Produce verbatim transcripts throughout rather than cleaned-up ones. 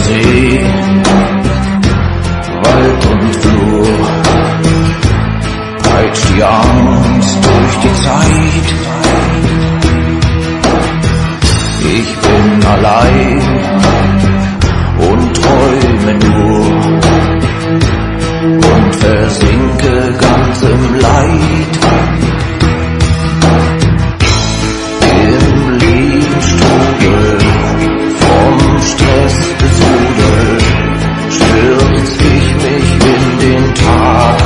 See, Wald und Flur, peitscht die Angst durch die Zeit. Ich bin allein und träume nur und versinke ganz im Leid. Im Lebensstrudel vom Stress besudelt, stürz ich mich in den Tag.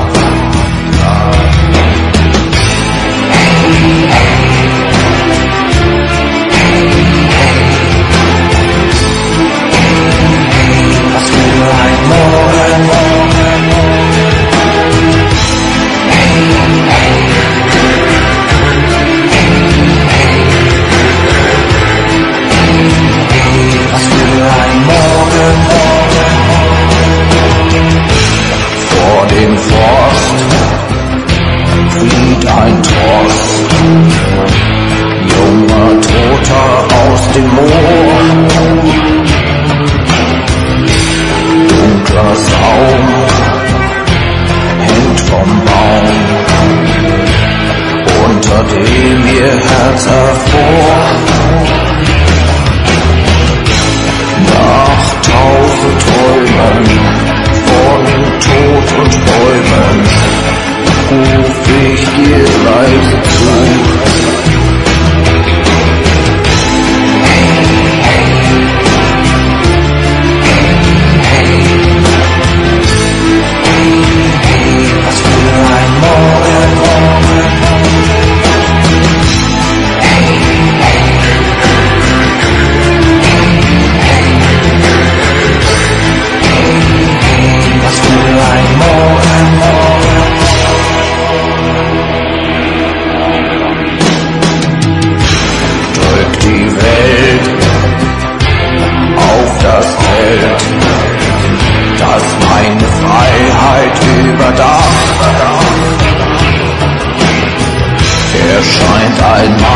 Was für ein Morgen, Morgen, was für ein Morgen, Morgen, vor dem Forst flieht ein Trost, junger Toter aus dem Moor. Dunkler Saum hängt vom Baum, unter dem ihr Herz hervor. Nach tausend Träumen von Tod und Bäumen ruf ich dir leise zu. Was für ein Morgen, Morgen, was für ein Morgen, Morgen. Drück die Welt auf das Feld, das meine Freiheit überdacht. Erscheint ein Mann